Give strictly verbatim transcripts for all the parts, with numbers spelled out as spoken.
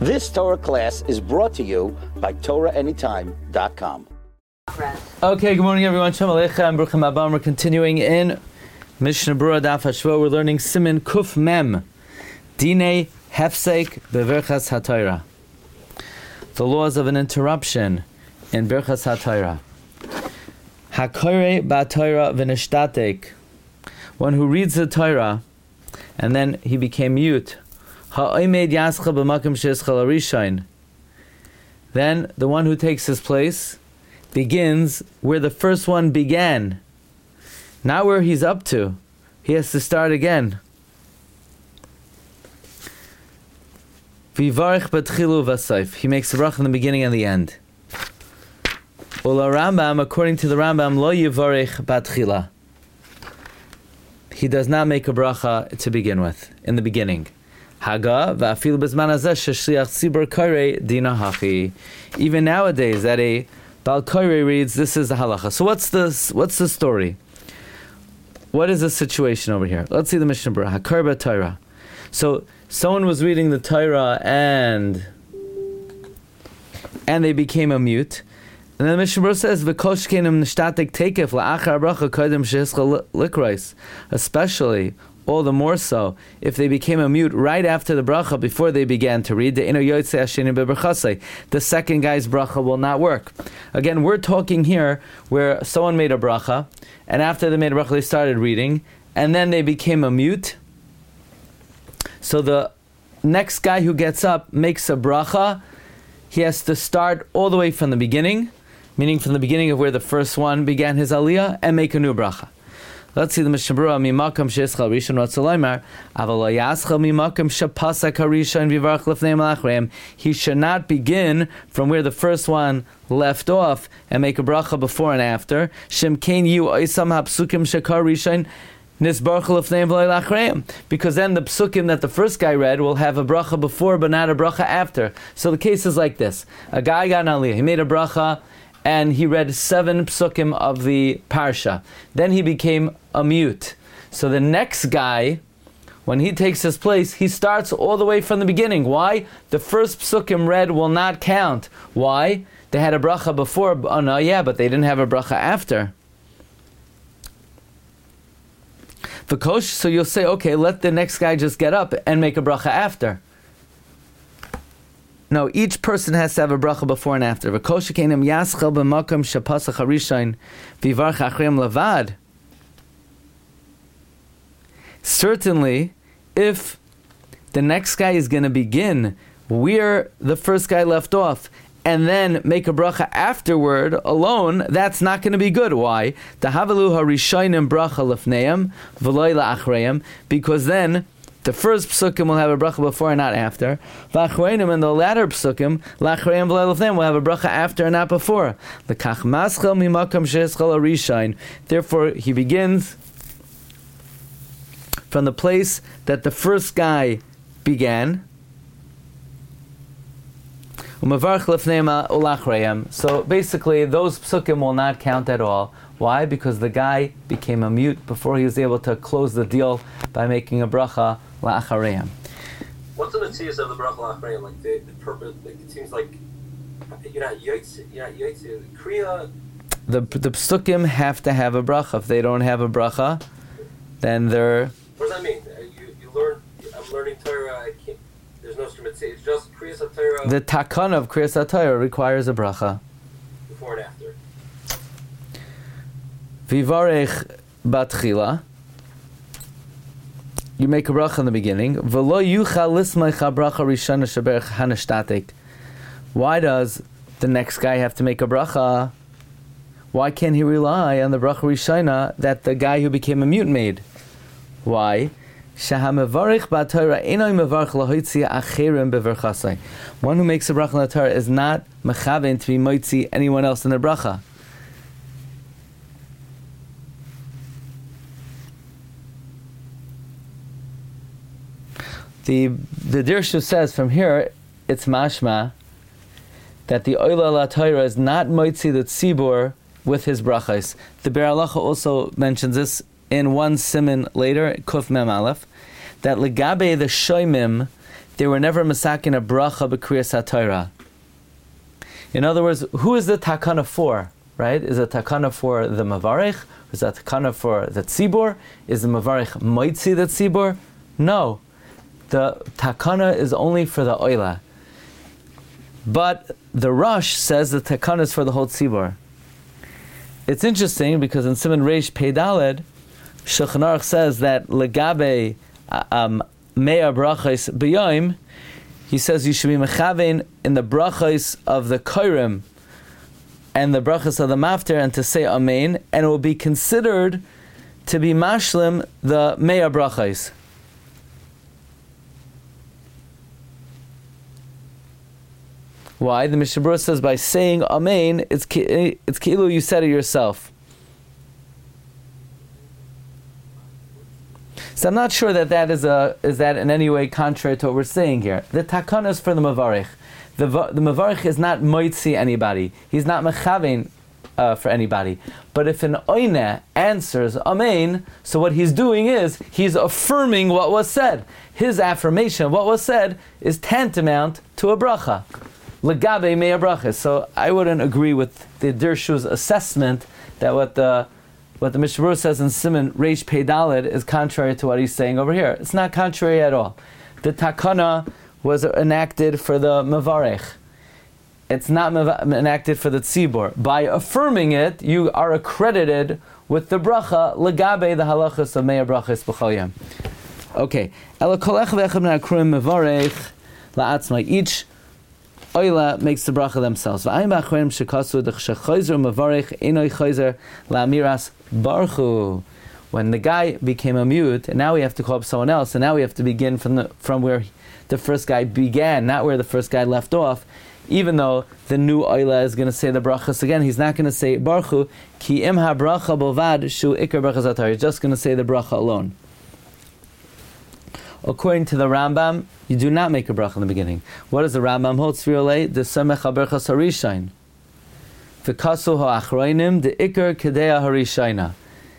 This Torah class is brought to you by Torah Anytime dot com. Okay, good morning everyone. Shalom Aleichem, Bruchim Abam. We're continuing in Mishnah Berurah Daf Hashvo. We're learning Siman Kuf Mem, Dinei Hefsek Beverchas HaTorah. The laws of an interruption in Berchas HaTorah. Hakoire ba'Torah v'nishtatek. One who reads the Torah and then he became mute. Ha'omed yascha b'makom she'eschal harishayin. Then the one who takes his place begins where the first one began, not where he's up to. He has to start again. Vivarich b'tchilu v'asayf. He makes a bracha in the beginning and the end. Ula Rambam, according to the Rambam, lo yivarich b'tchila. He does not make a bracha to begin with, in the beginning. Haga va'afil b'zman hazeh sheshliach tzibur korei dina hachi. Even nowadays, that a Bal Korei reads, this is the halacha. So what's this? What's the story? What is the situation over here? Let's see the Mishnah Berurah. Hakor b'Torah. So someone was reading the Torah and and they became a mute. And then the Mishnah Berurah says, "V'kol shkenim nishtatek tekef la'achar bracha kodem shehischal likros." Especially, all the more so, if they became a mute right after the bracha, before they began to read, the the second guy's bracha will not work. Again, we're talking here where someone made a bracha, and after they made a bracha, they started reading, and then they became a mute. So the next guy who gets up makes a bracha. He has to start all the way from the beginning, meaning from the beginning of where the first one began his aliyah, and make a new bracha. Let's see the Mishnah Berurah. Mimakam sheeschal rishon ratzalaymar, aval lo yaschal mimakam shepasak harishon vivarach lefnei malachreim. He should not begin from where the first one left off and make a bracha before and after. Shem kein yu oisam hapsukim shekar rishon nisbarach lefnei malachreim. Because then the psukim that the first guy read will have a bracha before but not a bracha after. So the case is like this: a guy got an aliyah, he made a bracha, and he read seven psukim of the parsha. Then he became a mute. So the next guy, when he takes his place, he starts all the way from the beginning. Why? The first psukim read will not count. Why? They had a bracha before. Oh no, yeah, but they didn't have a bracha after. V'kosh, so you'll say, okay, let the next guy just get up and make a bracha after. No, each person has to have a bracha before and after. Certainly, if the next guy is going to begin where the first guy left off and then make a bracha afterward alone, that's not going to be good. Why? Because then the first psukim will have a bracha before and not after. V'achreinim, and the latter psukim, la'achreim v'leilofneim, will have a bracha after and not before. L'kach maschel mimakam shehischal harishayin. Therefore, he begins from the place that the first guy began. U'mavarch lefneim ul'achreim. So basically, those psukim will not count at all. Why? Because the guy became a mute before he was able to close the deal by making a bracha la'achareim. What's the mitzvahs of the bracha la'achareim? Like the, the purpose, like it seems like you're not yotze, you're not yotze. Kriya. The the psukim have to have a bracha. If they don't have a bracha, then they're. What does that mean? You you learn. I'm learning Torah. I can't. There's no mitzvah. It's just kriyas Torah. The takana of kriyas Torah requires a bracha. Before and after. Vivarech batchila. You make a bracha in the beginning. V'lo yuchal lismeicha bracha rishana sheberach hanashtatek. Why does the next guy have to make a bracha? Why can't he rely on the bracha rishana that the guy who became a mute made? Why? Shahamevarich b'Torah einay mevarich lahoitzi acherim beverchasai. One who makes a bracha in the Torah is not mechaven to be moitzi anyone else in the bracha. The the Dirshu says from here, it's mashma that the Oila la Torah is not moitzi the tzibur with his brachas. The Be'er Halacha also mentions this in one siman later, Kuf Mem Aleph, that legabe the shoymim, they were never masakin a bracha b'kriyas HaTorah. In other words, who is the takana for? Right? Is it takana for the mavarich? Is that takana for the tzibor? Is the mavarich moitzi the tzibor? No. The takana is only for the oila. But the Rosh says the takana is for the whole tzibor. It's interesting because in Siman Reish Pei Daled, Shulchan Aruch says that legabe um, mea brachos b'yoim, he says you should be mechavein in the brachos of the koirim and the brachos of the mafter and to say amen, and it will be considered to be mashlim the mea brachos. Why? The Mishnah Berurah says by saying amen, it's ki, it's ki'ilu you said it yourself. So I'm not sure that that is a is that in any way contrary to what we're saying here. The takana is for the mavarich. The the mavarich is not moitzi anybody. He's not mechavein uh, for anybody. But if an oine answers amen, so what he's doing is he's affirming what was said. His affirmation of what was said is tantamount to a bracha. Legabe mea brachas. So I wouldn't agree with the Dirshu's assessment that what the what the Mishnah Berurah says in Siman Reish Pei Daled is contrary to what he's saying over here. It's not contrary at all. The takana was enacted for the mavarech. It's not enacted for the tzibor. By affirming it, you are accredited with the bracha legabe the halachas of mea brachas b'chol yom. Okay. Ela kol echad v'echad min hakruim mavarech la'atzmai. Each oila makes the bracha themselves. V'ayim b'achronim shekasu d'chshechoyzer mavarech enoi choyzer la'amiras baruchu. When the guy became a mute, and now we have to call up someone else, and now we have to begin from the from where the first guy began, not where the first guy left off. Even though the new oila is going to say the brachas again, he's not going to say baruchu ki im ha bracha bovad shu ikar brachas atar. He's just going to say the bracha alone. According to the Rambam, you do not make a bracha in the beginning. What does the Rambam hold? Tzviolei the semech haberchas harishain. V'kasu ha'achroinim the ikar kedea harishayna.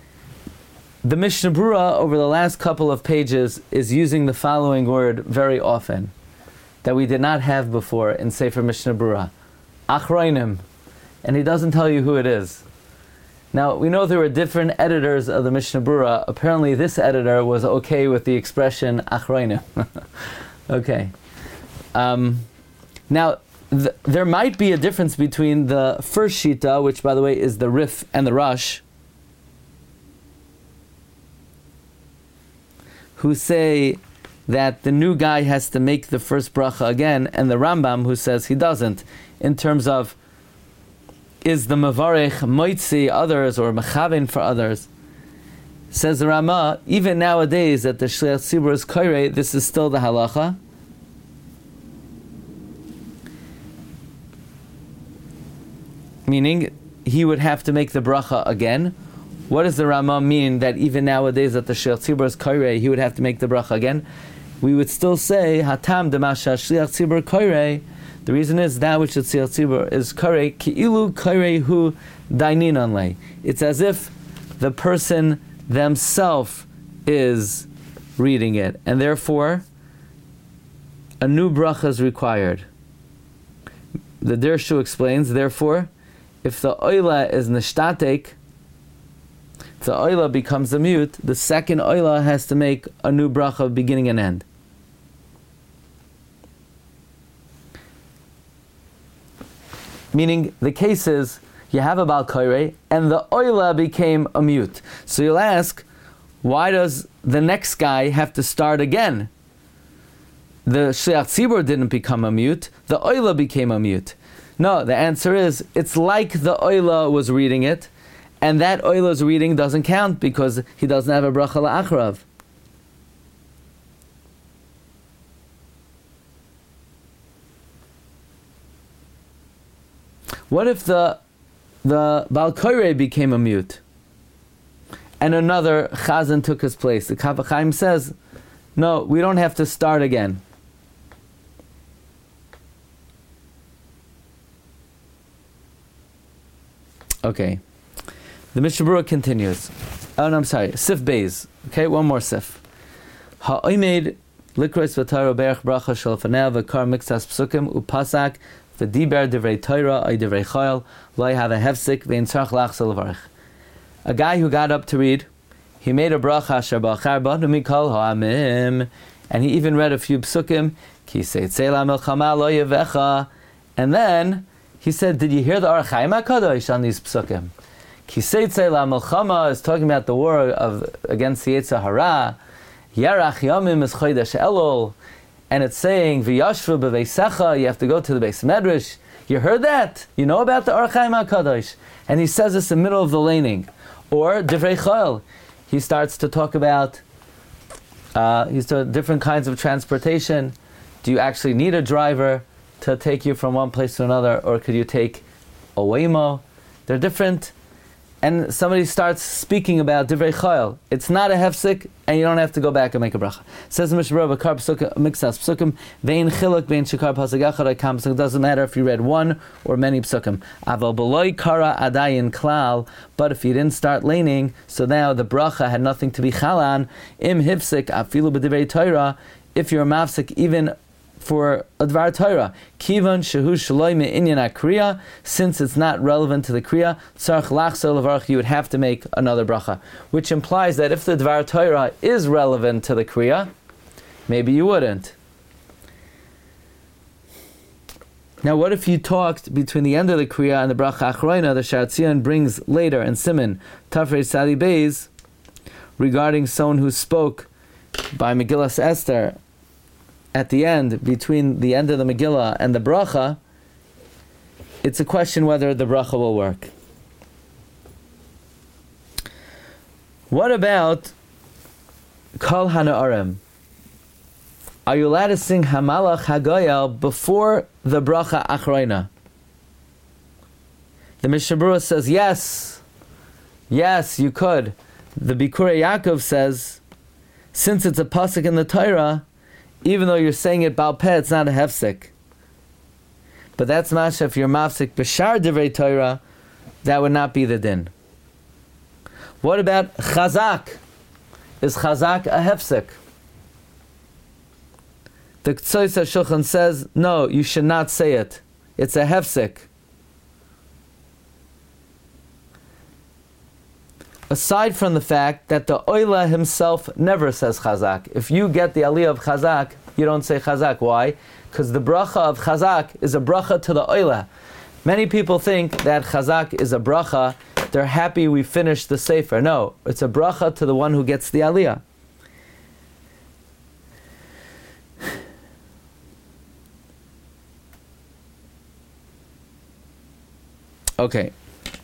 The Mishnah Berurah over the last couple of pages is using the following word very often that we did not have before in Sefer Mishnah Berurah. Achroinim. And he doesn't tell you who it is. Now, we know there were different editors of the Mishnah Berurah. Apparently this editor was okay with the expression achroinim. Okay. Um, now, th- there might be a difference between the first shita, which by the way is the Rif and the Rosh, who say that the new guy has to make the first bracha again, and the Rambam who says he doesn't, in terms of is the mavarech moitzi others or mechaven for others. Says the Rama, even nowadays that the shliach tzibur is koirei, this is still the halacha. Meaning, he would have to make the bracha again. What does the Rama mean that even nowadays that the shliach tzibur is koirei, he would have to make the bracha again? We would still say hatam demasha shliach tzibur koirei. The reason is that which the shliach tzibur is koirei ki'ilu koirei hu daininan lei. It's as if the person themselves is reading it, and therefore a new bracha is required. The Dirshu explains, therefore, if the oila is nishtatek, if the oila becomes a mute, the second oila has to make a new bracha beginning and end. Meaning, the case is, you have a Baal Koirei, and the oila became a mute. So you'll ask, why does the next guy have to start again? The Shliach Tzibur didn't become a mute, the oila became a mute. No, the answer is, it's like the oila was reading it, and that oila's reading doesn't count because he doesn't have a bracha la'achrav. What if the the Baal Koirei became a mute and another chazan took his place? The Kaf HaChaim says, no, we don't have to start again. Okay. The Mishnah Berurah continues. Oh no, I'm sorry. Sif Beis. Okay, one more sif. Ha'oimed Likros v'Torah berach bracha shel fanei v'kar mixas psukim upasak v'diber divrei Torah ay divrei chayil lo have a hefsik ve'in tzarich lachzor levarich. A guy who got up to read, he made a bracha asher ba'achar ba'nu mikol ha'amim, and he even read a few psukim, ki seitzei la'melchama lo yevecha, and then he said, did you hear the Orach Chaim HaKadosh on these psukim? Ki seitzei la'melchama is talking about the war of against the Yetzer Hara. Yarach Yamim is Chodesh Elul, and it's saying V'yashvu b'veisecha, you have to go to the Beis Medrash. You heard that? You know about the Orach Chaim HaKadosh? And he says this in the middle of the laning. Or Divrei Chayil, he starts to talk about uh, he's doing different kinds of transportation. Do you actually need a driver to take you from one place to another, or could you take a Waymo? They're different. And somebody starts speaking about Divrei Chayil. It's not a hefsik, and you don't have to go back and make a bracha. Says the Mishnah Berurah, "Bakar psukim mixas psukim vein chiluk vein shikar pasuk echad hakam psukim." Doesn't matter if you read one or many psukim. Aval beloy kara adayin klal. But if you didn't start laning, so now the bracha had nothing to be chalan. Im hifsik afilu b'divrei Torah. If you're a mafsik, even for a Dvar Torah, Kivan Shehu Shaloi Me'inyan HaKriya, since it's not relevant to the Kriya, Tzarech Lachzor Levarach, you would have to make another bracha. Which implies that if the Dvar Torah is relevant to the Kriya, maybe you wouldn't. Now what if you talked between the end of the Kriya and the Bracha Achroina, the Shatzion brings later in Siman, Tafrei Sadi Beis, regarding someone who spoke by Megillas Esther, at the end, between the end of the Megillah and the bracha, it's a question whether the bracha will work. What about Kol HaNa'arim? Are you allowed to sing Hamalach HaGoyel before the bracha Achroina? The Mishnah Berurah says yes. Yes, you could. The Bikurei Yaakov says, since it's a pasuk in the Torah, even though you're saying it Baal Peh, it's not a hefsek. But that's masha if you're mafsik b'shar divrei Torah, that would not be the din. What about chazak? Is chazak a hefsek? The Ktsois HaShulchan says, no, you should not say it. It's a hefsek. Aside from the fact that the Oila himself never says Chazak. If you get the Aliyah of Chazak, you don't say Chazak. Why? Because the bracha of Chazak is a bracha to the Oila. Many people think that Chazak is a bracha, they're happy we finished the Sefer. No, it's a bracha to the one who gets the Aliyah. Okay.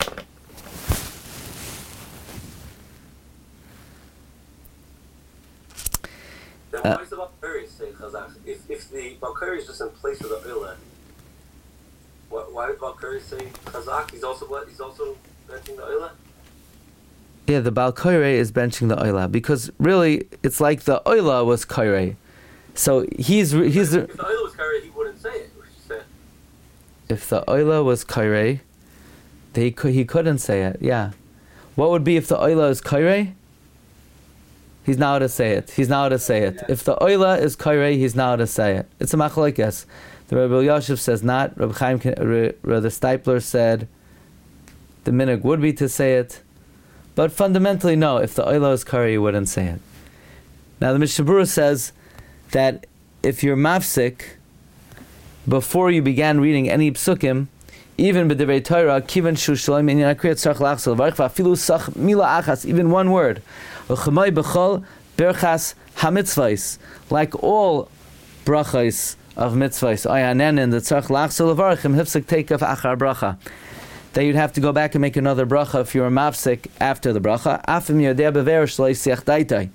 Now, why is the Balkari say Chazak? If, if the Balkari is just in place of the Oila, why would Balkari say Chazak? He's also what? He's also benching the Oila? Yeah, the Baal Koirei is benching the Oila, because really, it's like the Oila was Koirei. So he's... he's if the Oila was Koirei, he wouldn't say it. Say. If the Oila was Koirei, they could, he couldn't say it, yeah. What would be if the Oila is Koirei? He's not allowed to say it. He's not allowed to say it. Yeah. If the Oila is Koirei, he's not allowed to say it. It's a machlokes. The Rebbe Elyashiv says not. Rebbe Chaim, Rebbe Steipler said the minhag would be to say it. But fundamentally, no. If the Oila is Koirei, you wouldn't say it. Now the Mishnah Berurah says that if you're mafsik, before you began reading any psukim, even b'divrei Torah, kivan shu shalom inyan akriyat tzarich lachzor levarich v'afilu sach mila achas, even one word. Uchamay b'chol berchas hamitzvahs, like all brachos of mitzvahs, ayanen the tzarich lachzor levarich im hifsik teikav achar bracha, that you'd have to go back and make another bracha if you were mafsik after the bracha. Afim yodeh bever shlo yisiach daitai.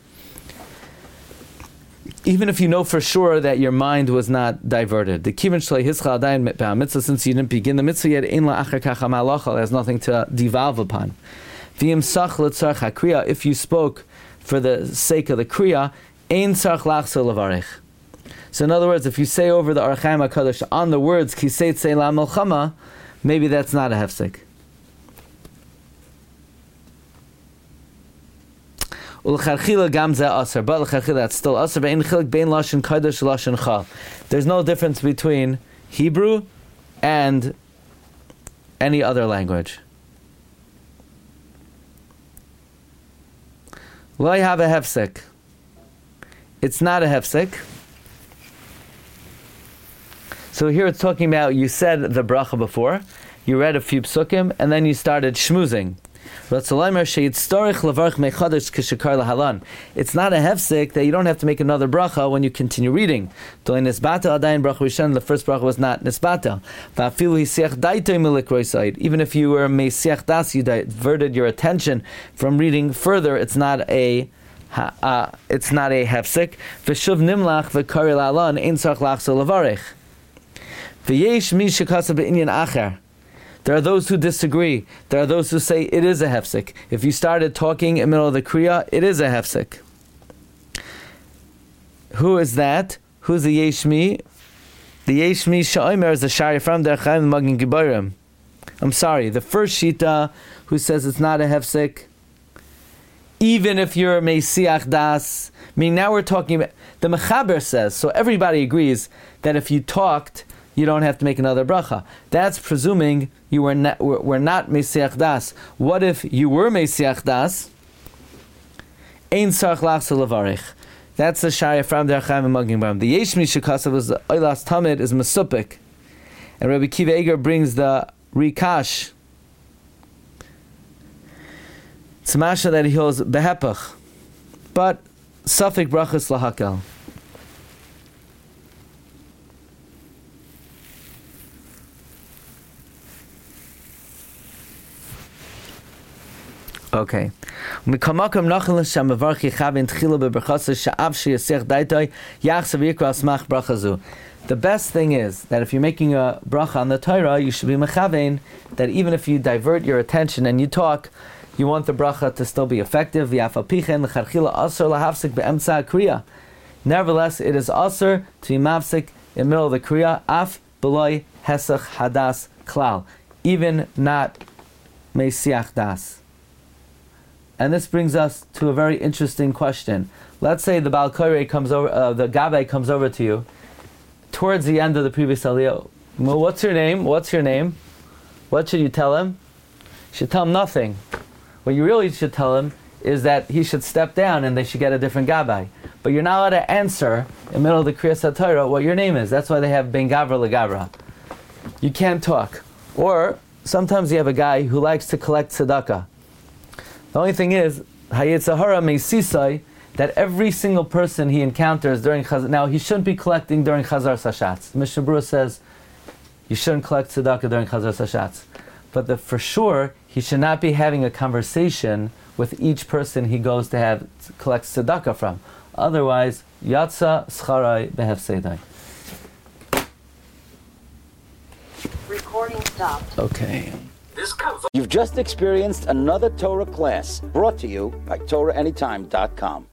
Even if you know for sure that your mind was not diverted. The kivan shlei hischal adayin b'mitzvah, since you didn't begin the mitzvah yet, ein la'achar kacha ma'alacha, has nothing to devolve upon. V'im sach l'tzarech hakriya, if you spoke for the sake of the kriya, ein tzarech lachzor levarich. So in other words, if you say over the Orach Chaim HaKadosh on the words ki seitzei la'melchama, maybe that's not a hefsek. Ulcharchila gamze aser, but l'charchila that's still aser. Ve'in chilik bein lashon kodesh lashon chal. There's no difference between Hebrew and any other language. Lo have a hefsek. It's not a hefsek. So here it's talking about you said the bracha before, you read a few psukim, and then you started shmoozing. It's not a hefsek that you don't have to make another bracha when you continue reading. The first bracha was not nisbata. Even if you were meisiach das, you diverted your attention from reading further. It's not a uh, it's not a hefsek. V'shuv nimlach v'kari la'alan ein tzarich lachzor levarich. V'yesh mi shekasa b'inyan acher. There are those who disagree. There are those who say it is a hefsek. If you started talking in the middle of the kriya, it is a hefsek. Who is that? Who's the Yeshmi? The Yeshmi Sha'omer is the Shari from Der Chaim Magin Giborim. I'm sorry, the first Shita who says it's not a hefsek, even if you're Meisiach Das. I mean, now we're talking about, the Mechaber says, so everybody agrees that if you talked, you don't have to make another bracha. That's presuming you were not, were, were not Meisiach Das. What if you were Meisiach Das? Ein tzarich lachzor levarich. That's the Shari from Der Chaim Magin Giborim. The Yeshmi Shekasav was the Oilas Tamid is Mesupik. And Rabbi Kiva Eger brings the Rikash. It's Masha that he holds Behepach. But Safik Brachas Lahakel. Okay. The best thing is that if you're making a bracha on the Torah, you should be mechavein that even if you divert your attention and you talk, you want the bracha to still be effective. Nevertheless, it is asur to be mafsik in the middle of the kriya, af b'loi hesach hadas klal, even not meisiach das. And this brings us to a very interesting question. Let's say the Baal Korei comes over, uh, the Gabbai comes over to you towards the end of the previous aliyah. Well, what's your name? What's your name? What should you tell him? You should tell him nothing. What you really should tell him is that he should step down and they should get a different Gabbai. But you're not allowed to answer in the middle of the Kriyas HaTorah what your name is. That's why they have Ben Gavra LeGavra. You can't talk. Or sometimes you have a guy who likes to collect tzedakah. The only thing is, Hayetzahara Meisisai, that every single person he encounters during Chazar, now he shouldn't be collecting during Chazar Sashatz. Mishnah Berurah says you shouldn't collect tzedakah during Chazar Sashatz. But the, for sure, he should not be having a conversation with each person he goes to have collects tzedakah from. Otherwise, Yatsa Scharai Behefsedai. Recording stopped. Okay. You've just experienced another Torah class brought to you by Torah Anytime dot com.